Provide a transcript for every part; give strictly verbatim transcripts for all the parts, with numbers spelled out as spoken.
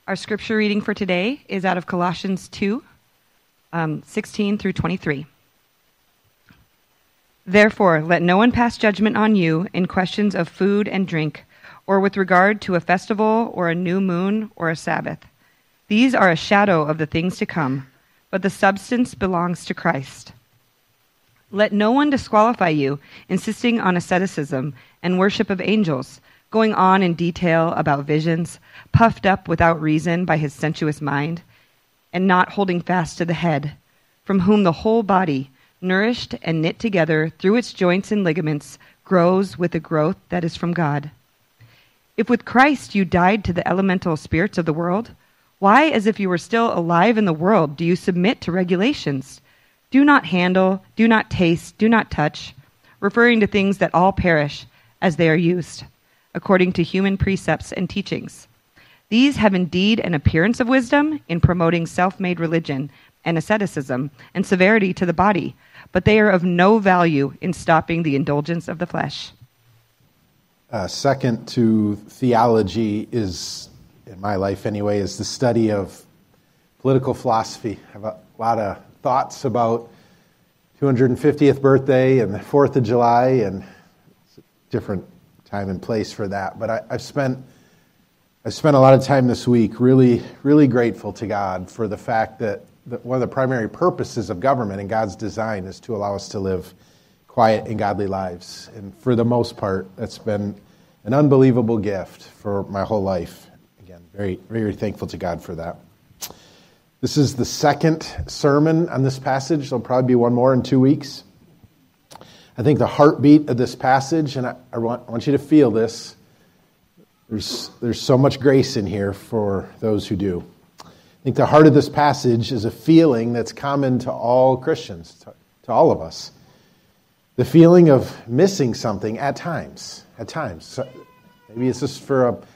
Our scripture reading for today is out of Colossians two, um, sixteen through twenty-three. Therefore, let no one pass judgment on you in questions of food and drink, or with regard to a festival or a new moon or a Sabbath. These are a shadow of the things to come, but the substance belongs to Christ. Let no one disqualify you, insisting on asceticism and worship of angels, going on in detail about visions, puffed up without reason by his sensuous mind, and not holding fast to the head, from whom the whole body, nourished and knit together through its joints and ligaments, grows with the growth that is from God. If with Christ you died to the elemental spirits of the world, why, as if you were still alive in the world, do you submit to regulations? Do not handle, do not taste, do not touch, referring to things that all perish as they are used, according to human precepts and teachings. These have indeed an appearance of wisdom in promoting self-made religion and asceticism and severity to the body, but they are of no value in stopping the indulgence of the flesh. Uh, second to theology is, in my life anyway, is the study of political philosophy. I have a lot of thoughts about two hundred fiftieth birthday and the fourth of July, and it's a different time and place for that. But I, I've spent I've spent a lot of time this week really, really grateful to God for the fact that, that one of the primary purposes of government and God's design is to allow us to live quiet and godly lives. And for the most part, that's been an unbelievable gift for my whole life. Again, very, very thankful to God for that. This is the second sermon on this passage. There'll probably be one more in two weeks. I think the heartbeat of this passage, and I, I, want, I want you to feel this, there's, there's so much grace in here for those who do. I think the heart of this passage is a feeling that's common to all Christians, to, to all of us. The feeling of missing something at times, at times. So maybe it's just for a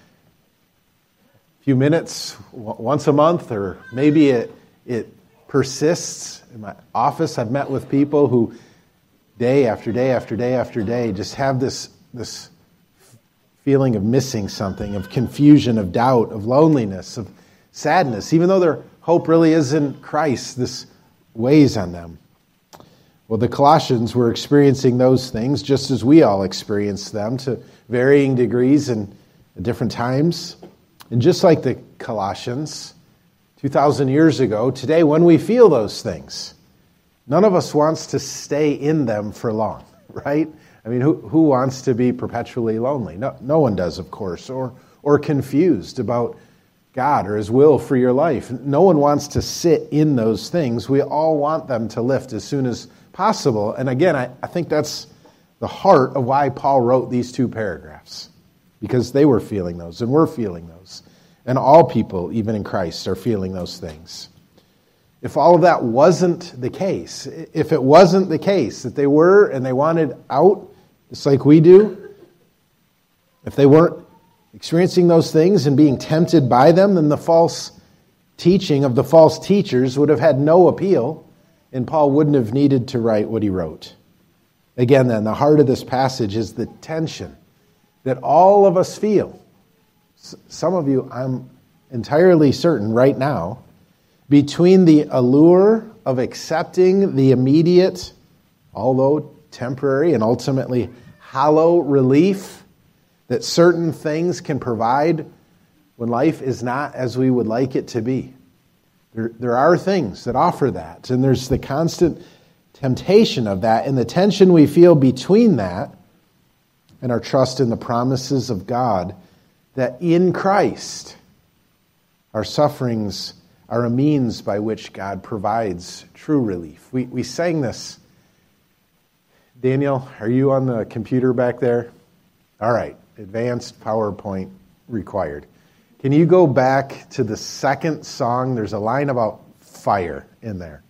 few minutes once a month, or maybe it it persists. In my office, I've met with people who day after day after day after day just have this this feeling of missing something, of confusion, of doubt, of loneliness, of sadness. Even though their hope really is in Christ, this weighs on them. Well, the Colossians were experiencing those things just as we all experience them to varying degrees and at different times. And just like the Colossians two thousand years ago, today when we feel those things, none of us wants to stay in them for long, right? I mean, who, who wants to be perpetually lonely? No, no one does, of course, or or confused about God or His will for your life. No one wants to sit in those things. We all want them to lift as soon as possible. And again, I, I think that's the heart of why Paul wrote these two paragraphs, because they were feeling those, and we're feeling those. And all people, even in Christ, are feeling those things. If all of that wasn't the case, if it wasn't the case that they were and they wanted out, just like we do, if they weren't experiencing those things and being tempted by them, then the false teaching of the false teachers would have had no appeal, and Paul wouldn't have needed to write what he wrote. Again, then, the heart of this passage is the tension that all of us feel. Some of you, I'm entirely certain right now, between the allure of accepting the immediate, although temporary and ultimately hollow relief that certain things can provide when life is not as we would like it to be. There, there are things that offer that, and there's the constant temptation of that and the tension we feel between that and our trust in the promises of God that in Christ our sufferings are a means by which God provides true relief. We we sang this. Daniel, are you on the computer back there? All right, advanced PowerPoint required. Can you go back to the second song? There's a line about fire in there.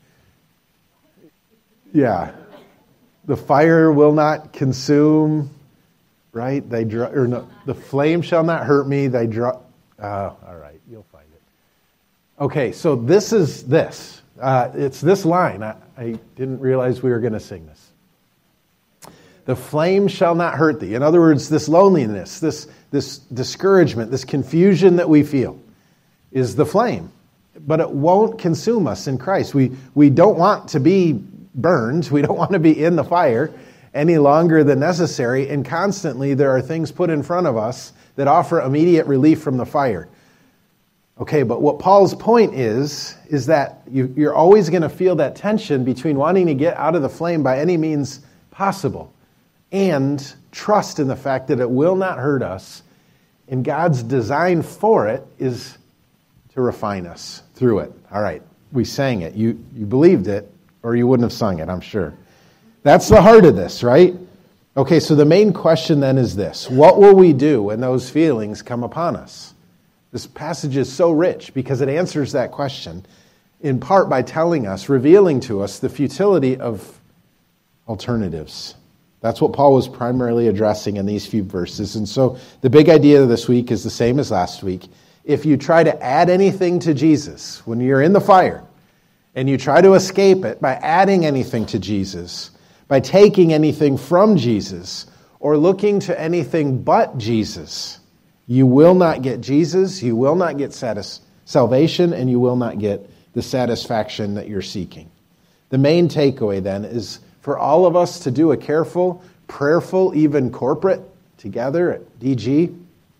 Yeah. The fire will not consume, right? They dr- or no, the flame shall not hurt me. They draw. Uh, all right, you'll find it. Okay, so this is this. Uh, it's this line. I, I didn't realize we were going to sing this. The flame shall not hurt thee. In other words, this loneliness, this, this discouragement, this confusion that we feel. is the flame. But it won't consume us in Christ. We, we don't want to be burned. We don't want to be in the fire any longer than necessary. And constantly there are things put in front of us that offer immediate relief from the fire. Okay, but what Paul's point is, is that you, you're always going to feel that tension between wanting to get out of the flame by any means possible and trust in the fact that it will not hurt us. And God's design for it is to refine us through it. All right, we sang it. You, you believed it, or you wouldn't have sung it, I'm sure. That's the heart of this, right? Okay, so the main question then is this. What will we do when those feelings come upon us? This passage is so rich because it answers that question in part by telling us, revealing to us the futility of alternatives. That's what Paul was primarily addressing in these few verses. And so the big idea this week is the same as last week. If you try to add anything to Jesus when you're in the fire, and you try to escape it by adding anything to Jesus, by taking anything from Jesus, or looking to anything but Jesus, you will not get Jesus, you will not get satis- salvation, and you will not get the satisfaction that you're seeking. The main takeaway then is for all of us to do a careful, prayerful, even corporate, together at D G,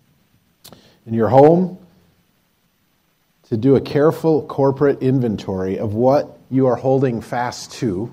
in your home, to do a careful corporate inventory of what you are holding fast to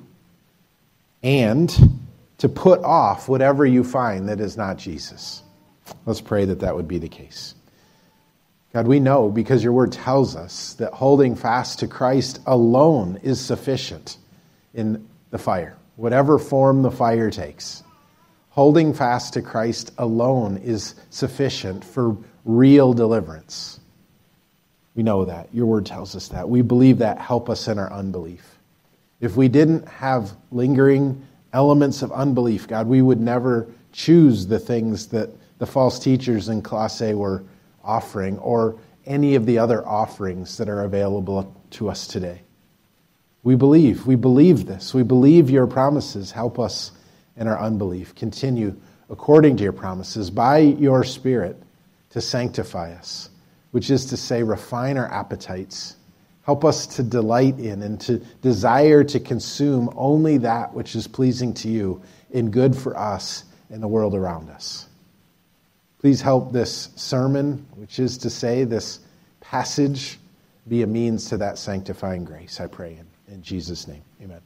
and to put off whatever you find that is not Jesus. Let's pray that that would be the case. God, we know because your word tells us that holding fast to Christ alone is sufficient in the fire, whatever form the fire takes. Holding fast to Christ alone is sufficient for real deliverance. We know that. Your word tells us that. We believe that. Help us in our unbelief. If we didn't have lingering elements of unbelief, God, we would never choose the things that the false teachers in Colossae were offering or any of the other offerings that are available to us today. We believe. We believe this. We believe your promises. Help us in our unbelief. Continue according to your promises by your Spirit to sanctify us, which is to say, refine our appetites. Help us to delight in and to desire to consume only that which is pleasing to you and good for us and the world around us. Please help this sermon, which is to say, this passage, be a means to that sanctifying grace, I pray in, in Jesus' name. Amen.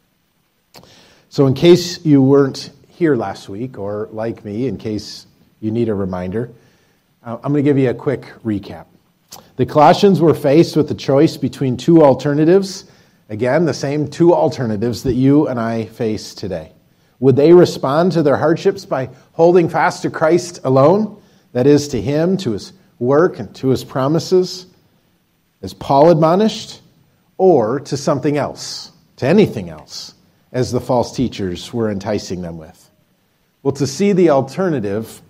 So in case you weren't here last week, or like me, in case you need a reminder, I'm going to give you a quick recap. The Colossians were faced with the choice between two alternatives. Again, the same two alternatives that you and I face today. Would they respond to their hardships by holding fast to Christ alone? That is, to him, to his work, and to his promises, as Paul admonished, or to something else, to anything else, as the false teachers were enticing them with? Well, to see the alternative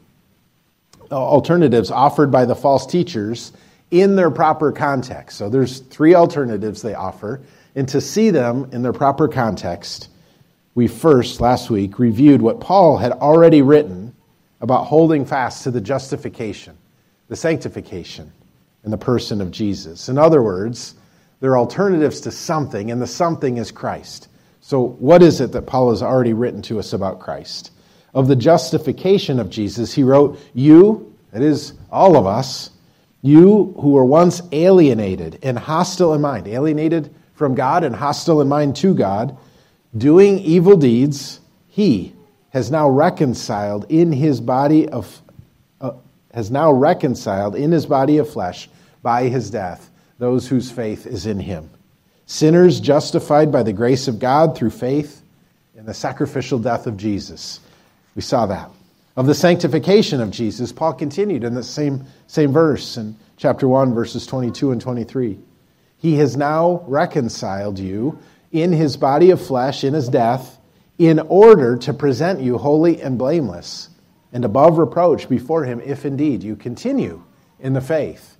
alternatives offered by the false teachers in their proper context. So there's three alternatives they offer, and to see them in their proper context, we first, last week, reviewed what Paul had already written about holding fast to the justification, the sanctification in the person of Jesus. In other words, they're alternatives to something, and the something is Christ. So what is it that Paul has already written to us about Christ? Of the justification of Jesus, he wrote, you, that is, all of us, you who were once alienated and hostile in mind, alienated from God and hostile in mind to God, doing evil deeds, he has now reconciled in his body of uh, has now reconciled in his body of flesh by his death those whose faith is in him. Sinners justified by the grace of God through faith in the sacrificial death of Jesus. We saw that. Of the sanctification of Jesus, Paul continued in the same, same verse in chapter one, verses twenty-two and twenty-three. He has now reconciled you in his body of flesh, in his death, in order to present you holy and blameless and above reproach before him, if indeed you continue in the faith.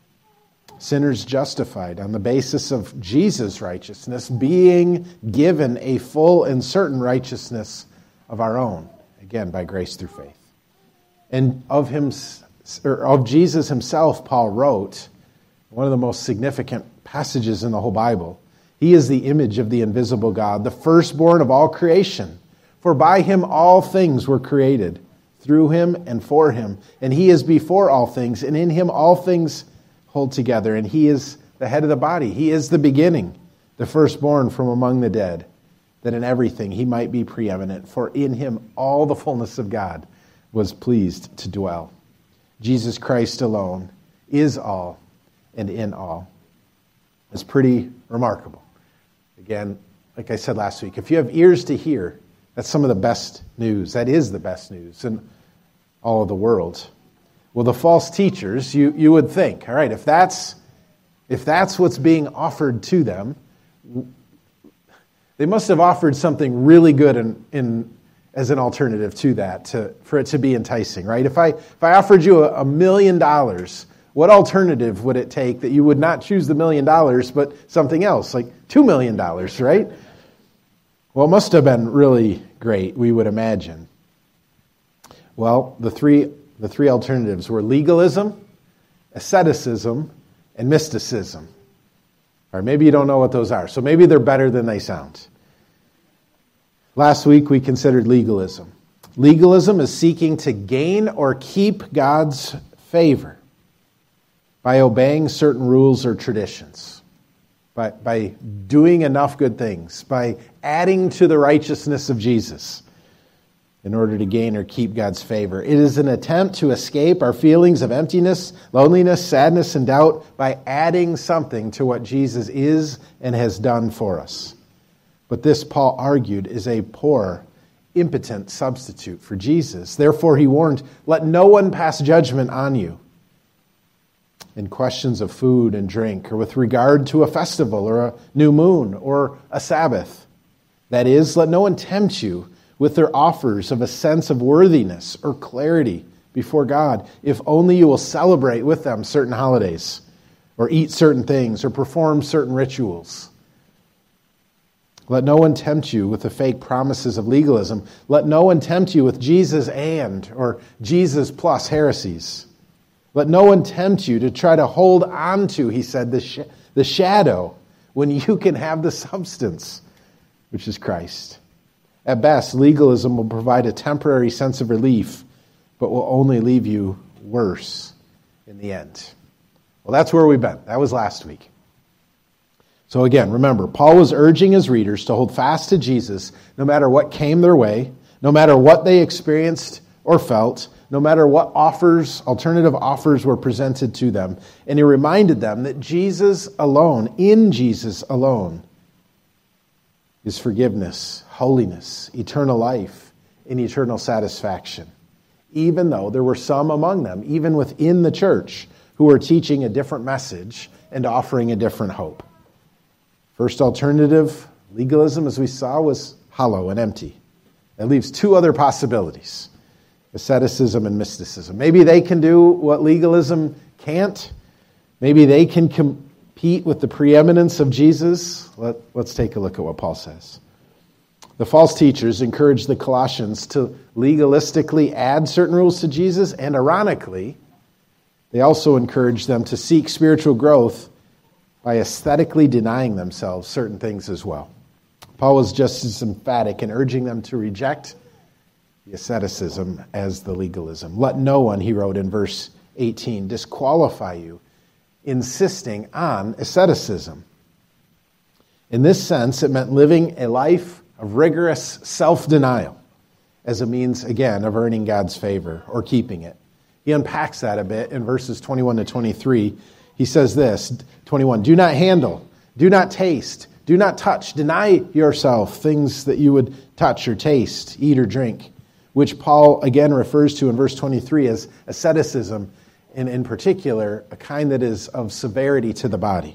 Sinners justified on the basis of Jesus' righteousness, being given a full and certain righteousness of our own. Again, by grace through faith. And of him, or of Jesus himself, Paul wrote, one of the most significant passages in the whole Bible. He is the image of the invisible God, the firstborn of all creation. For by him all things were created, through him and for him. And he is before all things, and in him all things hold together. And he is the head of the body. He is the beginning, the firstborn from among the dead, that in everything he might be preeminent. For in him all the fullness of God was pleased to dwell. Jesus Christ alone is all and in all. It's pretty remarkable. Again, like I said last week, if you have ears to hear, that's some of the best news. That is the best news in all of the world. Well, the false teachers, you, you would think, all right, if that's if that's what's being offered to them, they must have offered something really good in, in as an alternative to that, to, for it to be enticing, right? If I if I offered you a, a million dollars, what alternative would it take that you would not choose the million dollars, but something else, like two million dollars, right? Well, it must have been really great, we would imagine. Well, the three the three alternatives were legalism, asceticism, and mysticism. Or maybe you don't know what those are, so maybe they're better than they sound. Last week we considered legalism. Legalism is seeking to gain or keep God's favor by obeying certain rules or traditions, by, by doing enough good things, by adding to the righteousness of Jesus in order to gain or keep God's favor. It is an attempt to escape our feelings of emptiness, loneliness, sadness, and doubt by adding something to what Jesus is and has done for us. But this, Paul argued, is a poor, impotent substitute for Jesus. Therefore, he warned, let no one pass judgment on you in questions of food and drink, or with regard to a festival, or a new moon, or a Sabbath. That is, let no one tempt you with their offers of a sense of worthiness or clarity before God, if only you will celebrate with them certain holidays, or eat certain things, or perform certain rituals. Let no one tempt you with the fake promises of legalism. Let no one tempt you with Jesus and, or Jesus plus heresies. Let no one tempt you to try to hold on to, he said, the, sh- the shadow when you can have the substance, which is Christ. At best, legalism will provide a temporary sense of relief, but will only leave you worse in the end. Well, that's where we've been. That was last week. So again, remember, Paul was urging his readers to hold fast to Jesus no matter what came their way, no matter what they experienced or felt, no matter what offers, alternative offers were presented to them. And he reminded them that Jesus alone, in Jesus alone, is forgiveness, holiness, eternal life, and eternal satisfaction. Even though there were some among them, even within the church, who were teaching a different message and offering a different hope. First alternative, legalism, as we saw, was hollow and empty. That leaves two other possibilities, asceticism and mysticism. Maybe they can do what legalism can't. Maybe they can compete with the preeminence of Jesus. Let, let's take a look at what Paul says. The false teachers encouraged the Colossians to legalistically add certain rules to Jesus, and ironically, they also encouraged them to seek spiritual growth by aesthetically denying themselves certain things as well. Paul was just as emphatic in urging them to reject the asceticism as the legalism. Let no one, he wrote in verse eighteen, disqualify you, insisting on asceticism. In this sense, it meant living a life of rigorous self-denial as a means, again, of earning God's favor or keeping it. He unpacks that a bit in verses twenty-one to twenty-three. He says this, twenty-one, do not handle, do not taste, do not touch, deny yourself things that you would touch or taste, eat or drink, which Paul again refers to in verse twenty-three as asceticism, and in particular, a kind that is of severity to the body.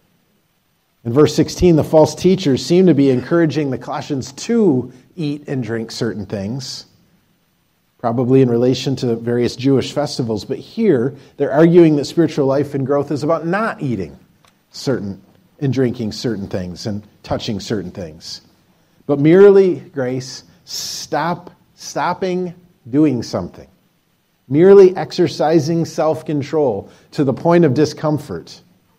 In verse sixteen, the false teachers seem to be encouraging the Colossians to eat and drink certain things, probably in relation to various Jewish festivals. But here, they're arguing that spiritual life and growth is about not eating certain and drinking certain things and touching certain things. But merely, Grace, stop, stopping doing something. Merely exercising self-control to the point of discomfort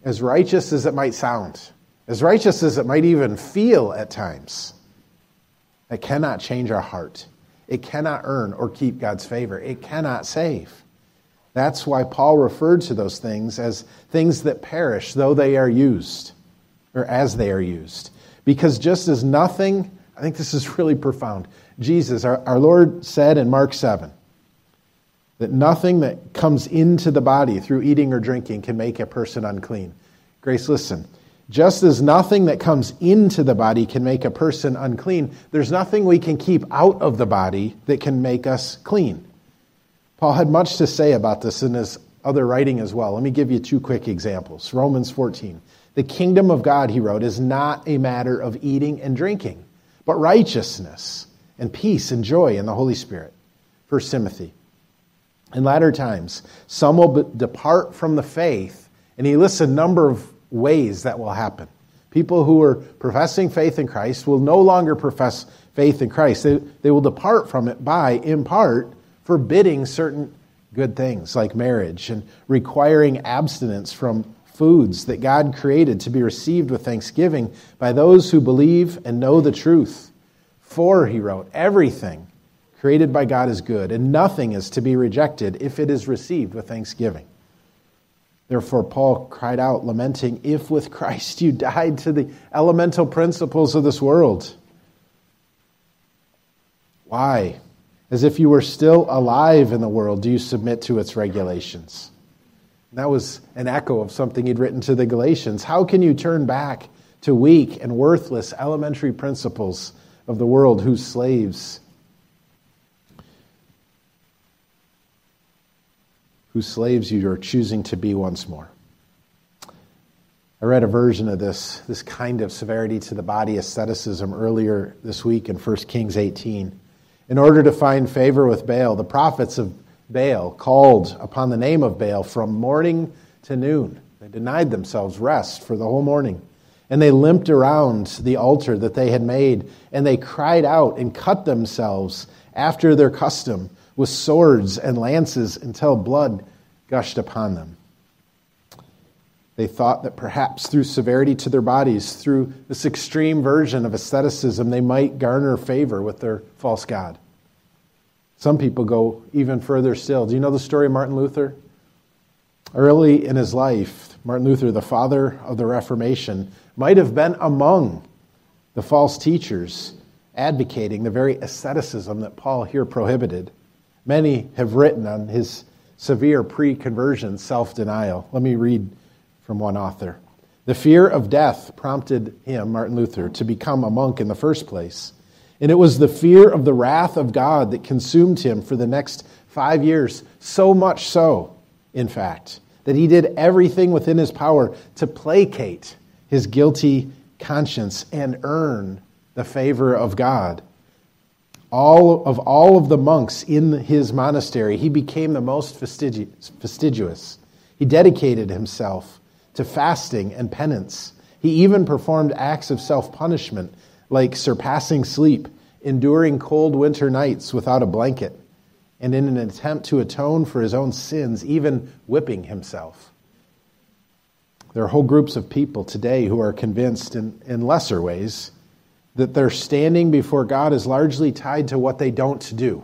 as righteous as it might sound, as righteous as it might even feel at times, it cannot change our heart. It cannot earn or keep God's favor. It cannot save. That's why Paul referred to those things as things that perish, though they are used, or as they are used. Because just as nothing, I think this is really profound, Jesus, our, our Lord said in Mark seven, that nothing that comes into the body through eating or drinking can make a person unclean. Grace, listen. Just as nothing that comes into the body can make a person unclean, there's nothing we can keep out of the body that can make us clean. Paul had much to say about this in his other writing as well. Let me give you two quick examples. Romans fourteen. The kingdom of God, he wrote, is not a matter of eating and drinking, but righteousness and peace and joy in the Holy Spirit. First Timothy. In latter times, some will be- depart from the faith, and he lists a number of ways that will happen. People who are professing faith in Christ will no longer profess faith in Christ. They, they will depart from it by, in part, forbidding certain good things like marriage and requiring abstinence from foods that God created to be received with thanksgiving by those who believe and know the truth. For, he wrote, everything created by God is good, and nothing is to be rejected if it is received with thanksgiving. Therefore, Paul cried out, lamenting, if with Christ you died to the elemental principles of this world. Why? As if you were still alive in the world, do you submit to its regulations? And that was an echo of something he'd written to the Galatians. How can you turn back to weak and worthless elementary principles of the world whose slaves whose slaves you are choosing to be once more? I read a version of this, this kind of severity to the body asceticism earlier this week in First Kings eighteen. In order to find favor with Baal, the prophets of Baal called upon the name of Baal from morning to noon. They denied themselves rest for the whole morning. And they limped around the altar that they had made, and they cried out and cut themselves after their custom with swords and lances until blood gushed upon them. They thought that perhaps through severity to their bodies, through this extreme version of asceticism, they might garner favor with their false god. Some people go even further still. Do you know the story of Martin Luther? Early in his life, Martin Luther, the father of the Reformation, might have been among the false teachers advocating the very asceticism that Paul here prohibited. Many have written on his severe pre-conversion self-denial. Let me read from one author. The fear of death prompted him, Martin Luther, to become a monk in the first place. And it was the fear of the wrath of God that consumed him for the next five years, so much so, in fact, that he did everything within his power to placate his guilty conscience and earn the favor of God. All of all of the monks in his monastery, he became the most fastidious. fastidious. He dedicated himself to fasting and penance. He even performed acts of self-punishment, like surpassing sleep, enduring cold winter nights without a blanket, and in an attempt to atone for his own sins, even whipping himself. There are whole groups of people today who are convinced in, in lesser ways that their standing before God is largely tied to what they don't do,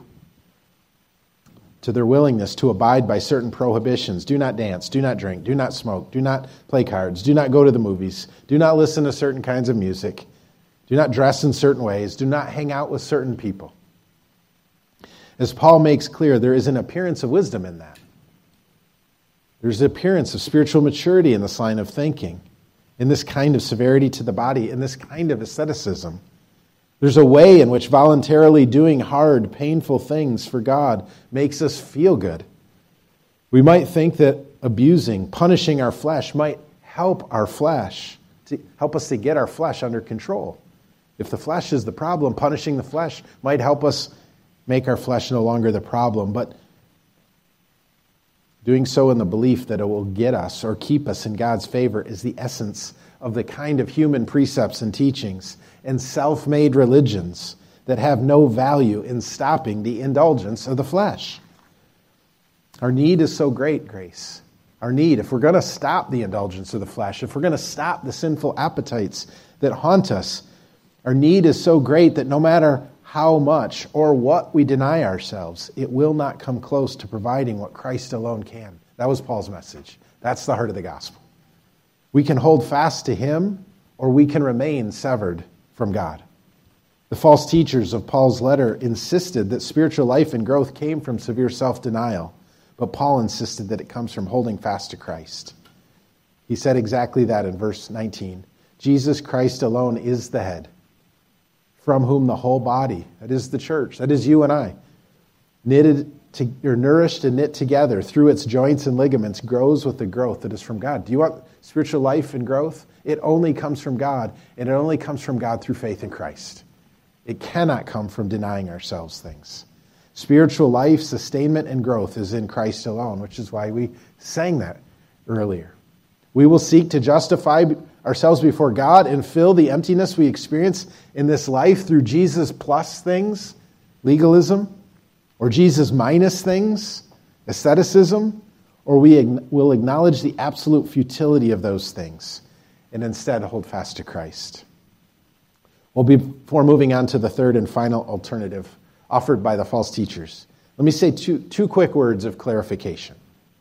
to their willingness to abide by certain prohibitions. Do not dance, do not drink, do not smoke, do not play cards, do not go to the movies, do not listen to certain kinds of music, do not dress in certain ways, do not hang out with certain people. As Paul makes clear, there is an appearance of wisdom in that. There's an appearance of spiritual maturity in this line of thinking, in this kind of severity to the body, in this kind of asceticism. There's a way in which voluntarily doing hard, painful things for God makes us feel good. We might think that abusing, punishing our flesh might help our flesh, to help us to get our flesh under control. If the flesh is the problem, punishing the flesh might help us make our flesh no longer the problem. But doing so in the belief that it will get us or keep us in God's favor is the essence of the kind of human precepts and teachings and self-made religions that have no value in stopping the indulgence of the flesh. Our need is so great, Grace, our need, if we're going to stop the indulgence of the flesh, if we're going to stop the sinful appetites that haunt us, our need is so great that no matter how much or what we deny ourselves, it will not come close to providing what Christ alone can. That was Paul's message. That's the heart of the gospel. We can hold fast to him, or we can remain severed from God. The false teachers of Paul's letter insisted that spiritual life and growth came from severe self-denial, but Paul insisted that it comes from holding fast to Christ. He said exactly that in verse nineteen. Jesus Christ alone is the head, from whom the whole body, that is the church, that is you and I, knitted to, or nourished and knit together through its joints and ligaments, grows with the growth that is from God. Do you want spiritual life and growth? It only comes from God, and it only comes from God through faith in Christ. It cannot come from denying ourselves things. Spiritual life, sustainment, and growth is in Christ alone, which is why we sang that earlier. We will seek to justify ourselves before God and fill the emptiness we experience in this life through Jesus plus things, legalism, or Jesus minus things, asceticism, or we will acknowledge the absolute futility of those things and instead hold fast to Christ. Well, before moving on to the third and final alternative offered by the false teachers, let me say two, two quick words of clarification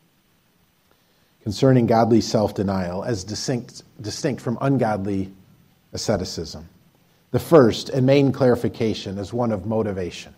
concerning godly self-denial as distinct, distinct from ungodly asceticism. The first and main clarification is one of motivation.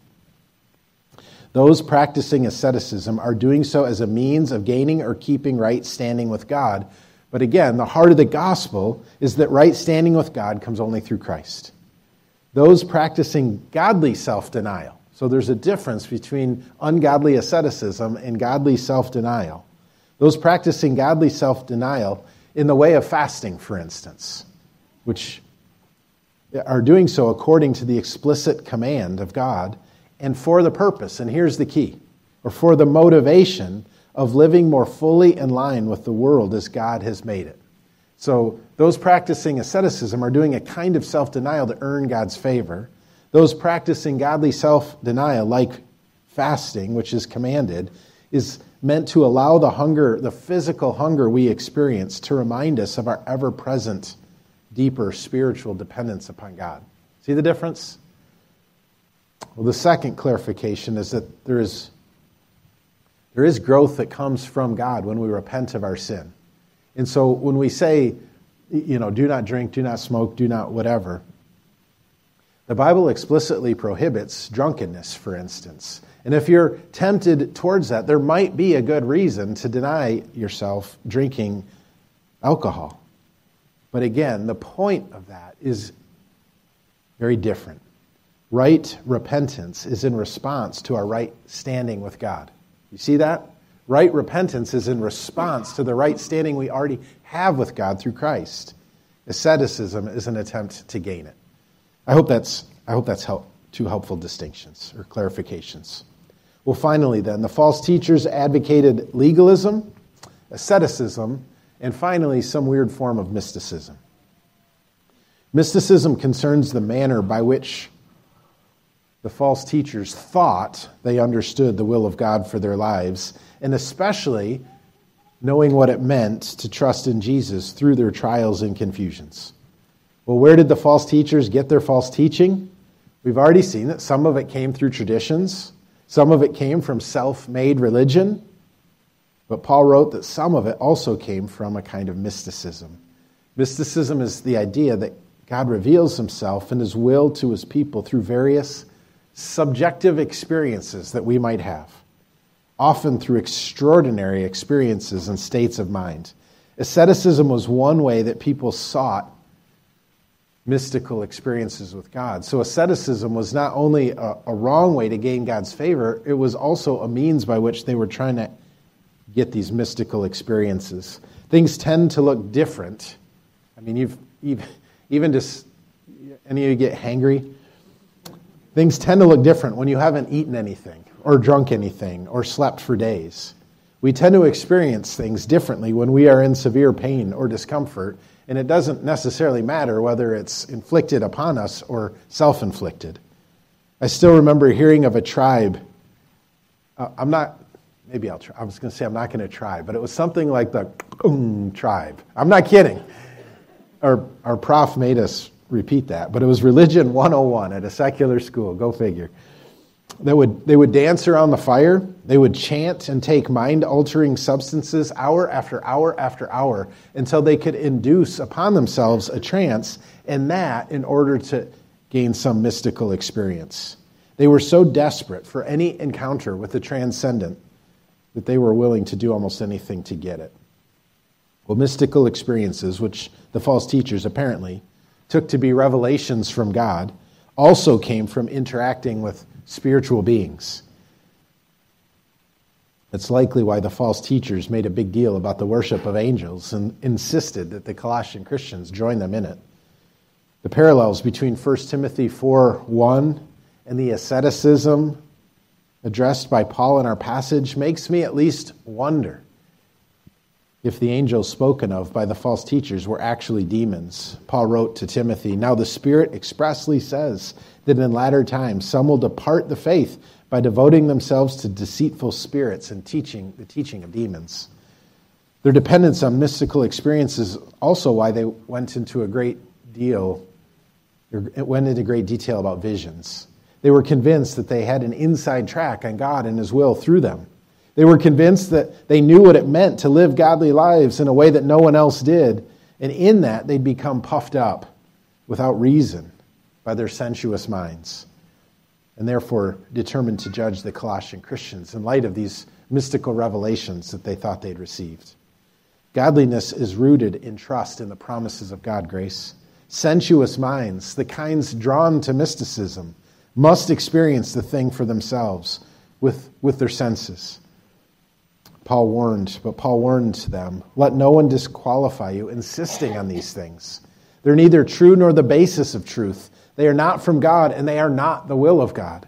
Those practicing asceticism are doing so as a means of gaining or keeping right standing with God. But again, the heart of the gospel is that right standing with God comes only through Christ. Those practicing godly self-denial, so there's a difference between ungodly asceticism and godly self-denial. Those practicing godly self-denial in the way of fasting, for instance, which are doing so according to the explicit command of God and for the purpose, and here's the key, or for the motivation of living more fully in line with the world as God has made it. So those practicing asceticism are doing a kind of self-denial to earn God's favor. Those practicing godly self-denial, like fasting, which is commanded, is meant to allow the hunger, the physical hunger we experience, to remind us of our ever-present, deeper spiritual dependence upon God. See the difference? Well, the second clarification is that there is, there is growth that comes from God when we repent of our sin. And so when we say, you know, do not drink, do not smoke, do not whatever, the Bible explicitly prohibits drunkenness, for instance. And if you're tempted towards that, there might be a good reason to deny yourself drinking alcohol. But again, the point of that is very different. Right repentance is in response to our right standing with God. You see that? Right repentance is in response to the right standing we already have with God through Christ. Asceticism is an attempt to gain it. I hope that's I hope that's help, two helpful distinctions or clarifications. Well, finally then, the false teachers advocated legalism, asceticism, and finally some weird form of mysticism. Mysticism concerns the manner by which the false teachers thought they understood the will of God for their lives, and especially knowing what it meant to trust in Jesus through their trials and confusions. Well, where did the false teachers get their false teaching? We've already seen that some of it came through traditions, some of it came from self-made religion, but Paul wrote that some of it also came from a kind of mysticism. Mysticism is the idea that God reveals himself and his will to his people through various subjective experiences that we might have, often through extraordinary experiences and states of mind. Asceticism was one way that people sought mystical experiences with God. So asceticism was not only a, a wrong way to gain God's favor, it was also a means by which they were trying to get these mystical experiences. Things tend to look different. I mean, you've, you've even just, any of you get hangry? Things tend to look different when you haven't eaten anything or drunk anything or slept for days. We tend to experience things differently when we are in severe pain or discomfort, and it doesn't necessarily matter whether it's inflicted upon us or self-inflicted. I still remember hearing of a tribe. Uh, I'm not, maybe I'll try. I was going to say I'm not going to try, but it was something like the um, tribe. I'm not kidding. Our, our prof made us repeat that, but it was Religion one oh one at a secular school. Go figure. They would, they would dance around the fire. They would chant and take mind-altering substances hour after hour after hour until they could induce upon themselves a trance, and that in order to gain some mystical experience. They were so desperate for any encounter with the transcendent that they were willing to do almost anything to get it. Well, mystical experiences, which the false teachers apparently took to be revelations from God, also came from interacting with spiritual beings. That's likely why the false teachers made a big deal about the worship of angels and insisted that the Colossian Christians join them in it. The parallels between First Timothy four one and the asceticism addressed by Paul in our passage makes me at least wonder if the angels spoken of by the false teachers were actually demons. Paul wrote to Timothy, "Now the Spirit expressly says that in latter times some will depart the faith by devoting themselves to deceitful spirits and teaching the teaching of demons." Their dependence on mystical experiences is also why they went into a great deal, it went into great detail about visions. They were convinced that they had an inside track on God and His will through them. They were convinced that they knew what it meant to live godly lives in a way that no one else did, and in that they'd become puffed up without reason by their sensuous minds, and therefore determined to judge the Colossian Christians in light of these mystical revelations that they thought they'd received. Godliness is rooted in trust in the promises of God, Grace. Sensuous minds, the kinds drawn to mysticism, must experience the thing for themselves with, with their senses. Paul warned, but Paul warned them, "Let no one disqualify you, insisting on these things. They're neither true nor the basis of truth. They are not from God, and they are not the will of God."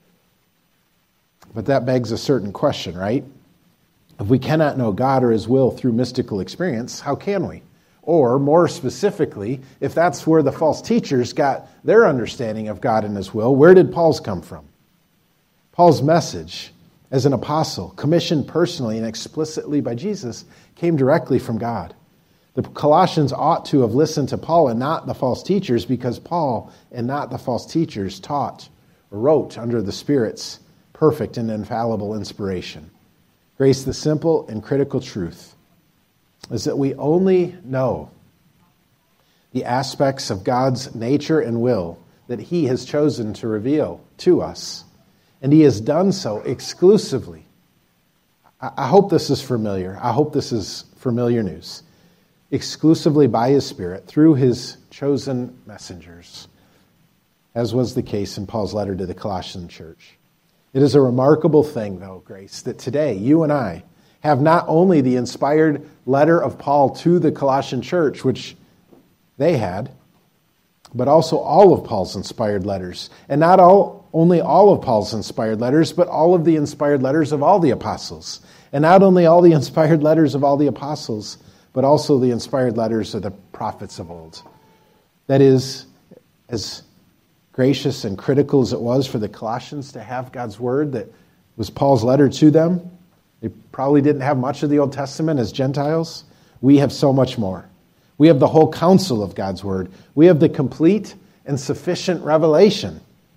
But that begs a certain question, right? If we cannot know God or His will through mystical experience, how can we? Or, more specifically, if that's where the false teachers got their understanding of God and His will, where did Paul's come from? Paul's message, as an apostle, commissioned personally and explicitly by Jesus, came directly from God. The Colossians ought to have listened to Paul and not the false teachers, because Paul and not the false teachers taught or wrote under the Spirit's perfect and infallible inspiration. Grace, the simple and critical truth is that we only know the aspects of God's nature and will that He has chosen to reveal to us. And He has done so exclusively. I hope this is familiar. I hope this is familiar news. Exclusively by His Spirit, through His chosen messengers, as was the case in Paul's letter to the Colossian church. It is a remarkable thing, though, Grace, that today you and I have not only the inspired letter of Paul to the Colossian church, which they had, but also all of Paul's inspired letters. And not all, only all of Paul's inspired letters, but all of the inspired letters of all the apostles. And not only all the inspired letters of all the apostles, but also the inspired letters of the prophets of old. That is, as gracious and critical as it was for the Colossians to have God's word that was Paul's letter to them, they probably didn't have much of the Old Testament as Gentiles. We have so much more. We have the whole counsel of God's word. We have the complete and sufficient revelation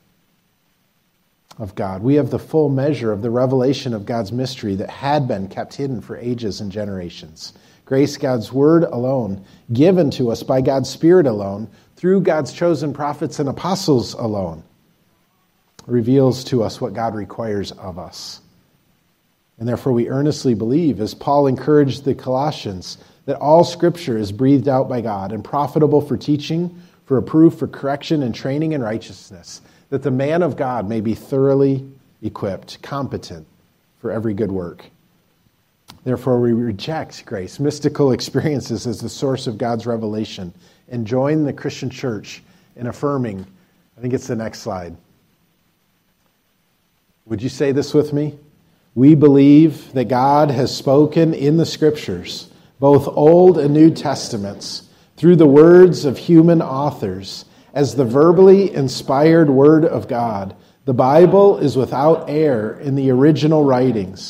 of God. We have the full measure of the revelation of God's mystery that had been kept hidden for ages and generations. Grace, God's word alone, given to us by God's Spirit alone, through God's chosen prophets and apostles alone, reveals to us what God requires of us. And therefore we earnestly believe, as Paul encouraged the Colossians, that all Scripture is breathed out by God and profitable for teaching, for reproof, for correction, and training in righteousness, that the man of God may be thoroughly equipped, competent for every good work. Therefore we reject, Grace, mystical experiences as the source of God's revelation, and join the Christian church in affirming, I think it's the next slide. Would you say this with me? We believe that God has spoken in the Scriptures, both Old and New Testaments, through the words of human authors, as the verbally inspired Word of God. The Bible is without error in the original writings.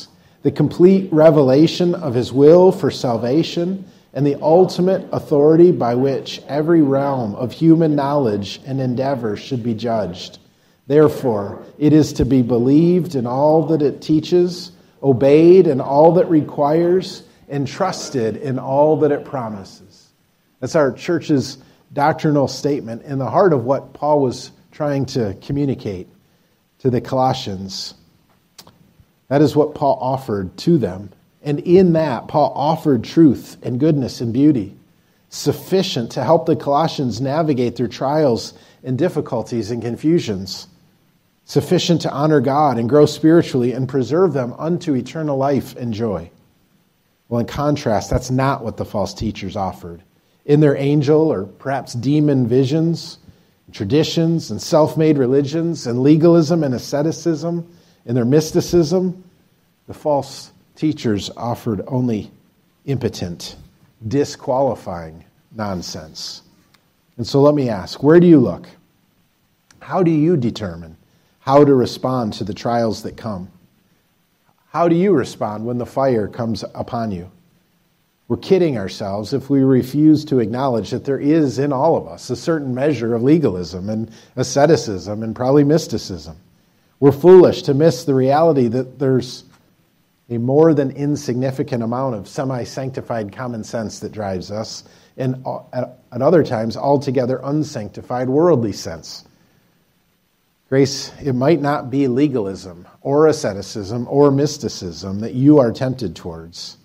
the complete revelation of his will for salvation, and the ultimate authority by which every realm of human knowledge and endeavor should be judged. Therefore, it is to be believed in all that it teaches, obeyed in all that requires, and trusted in all that it promises. That's our church's doctrinal statement in the heart of what Paul was trying to communicate to the Colossians. That is what Paul offered to them. And in that, Paul offered truth and goodness and beauty, sufficient to help the Colossians navigate their trials and difficulties and confusions, sufficient to honor God and grow spiritually and preserve them unto eternal life and joy. Well, in contrast, that's not what the false teachers offered. In their angel or perhaps demon visions, traditions and self-made religions and legalism and asceticism, in their mysticism, the false teachers offered only impotent, disqualifying nonsense. And so let me ask, where do you look? How do you determine how to respond to the trials that come? How do you respond when the fire comes upon you? We're kidding ourselves if we refuse to acknowledge that there is in all of us a certain measure of legalism and asceticism and probably mysticism. We're foolish to miss the reality that there's a more than insignificant amount of semi-sanctified common sense that drives us, and at other times altogether unsanctified worldly sense. Grace, it might not be legalism or asceticism or mysticism that you are tempted towards.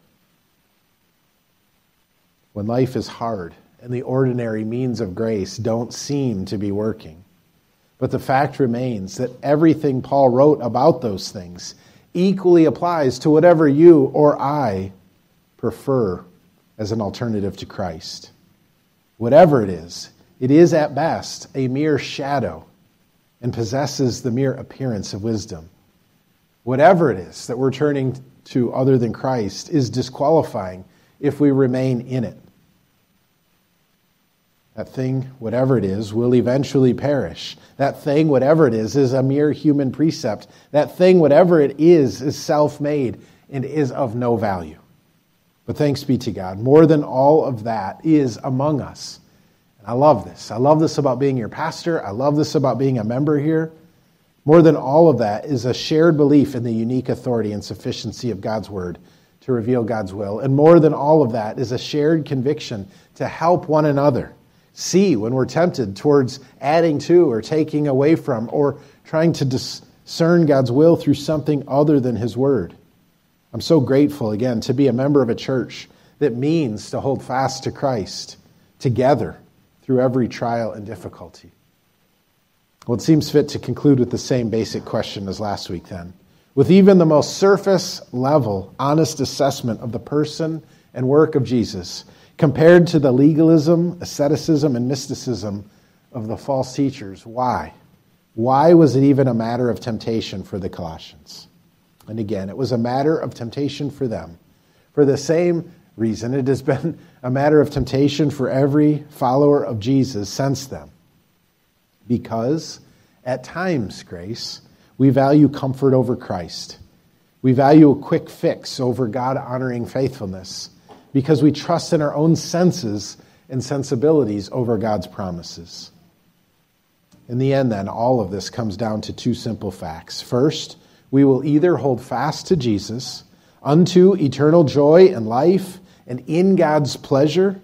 When life is hard and the ordinary means of grace don't seem to be working. But the fact remains that everything Paul wrote about those things equally applies to whatever you or I prefer as an alternative to Christ. Whatever it is, it is at best a mere shadow and possesses the mere appearance of wisdom. Whatever it is that we're turning to other than Christ is disqualifying if we remain in it. That thing, whatever it is, will eventually perish. That thing, whatever it is, is a mere human precept. That thing, whatever it is, is self-made and is of no value. But thanks be to God, more than all of that is among us. And I love this. I love this about being your pastor. I love this about being a member here. More than all of that is a shared belief in the unique authority and sufficiency of God's word to reveal God's will. And more than all of that is a shared conviction to help one another see when we're tempted towards adding to or taking away from or trying to discern God's will through something other than his word. I'm so grateful, again, to be a member of a church that means to hold fast to Christ together through every trial and difficulty. Well, it seems fit to conclude with the same basic question as last week then. With even the most surface level, honest assessment of the person and work of Jesus, compared to the legalism, asceticism, and mysticism of the false teachers. Why? Why was it even a matter of temptation for the Colossians? And again, it was a matter of temptation for them. For the same reason, it has been a matter of temptation for every follower of Jesus since then. Because at times, Grace, we value comfort over Christ. We value a quick fix over God-honoring faithfulness, because we trust in our own senses and sensibilities over God's promises. In the end, then, all of this comes down to two simple facts. First, we will either hold fast to Jesus unto eternal joy and life and in God's pleasure,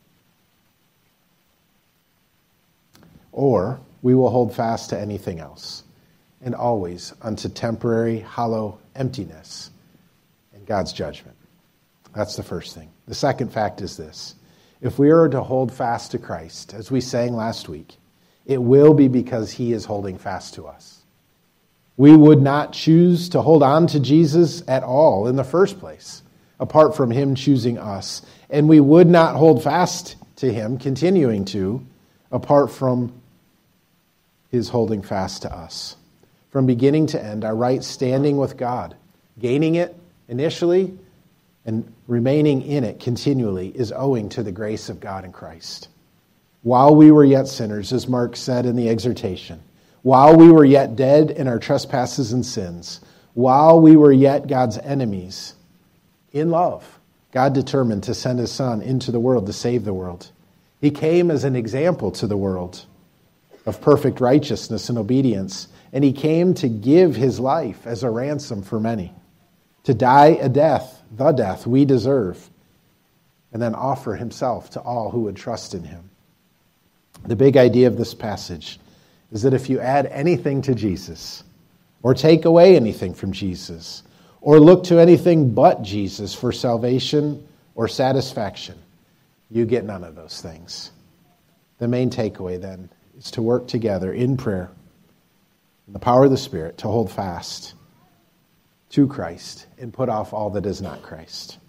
or we will hold fast to anything else, and always unto temporary, hollow emptiness and God's judgment. That's the first thing. The second fact is this. If we are to hold fast to Christ, as we sang last week, it will be because he is holding fast to us. We would not choose to hold on to Jesus at all in the first place, apart from him choosing us. And we would not hold fast to him, continuing to, apart from his holding fast to us. From beginning to end, our right standing with God, gaining it initially, and remaining in it continually is owing to the grace of God in Christ. While we were yet sinners, as Mark said in the exhortation, while we were yet dead in our trespasses and sins, while we were yet God's enemies, in love, God determined to send his Son into the world to save the world. He came as an example to the world of perfect righteousness and obedience, and he came to give his life as a ransom for many, to die a death, the death we deserve, and then offer himself to all who would trust in him. The big idea of this passage is that if you add anything to Jesus, or take away anything from Jesus, or look to anything but Jesus for salvation or satisfaction, you get none of those things. The main takeaway then is to work together in prayer, in the power of the Spirit, to hold fast to Christ and put off all that is not Christ.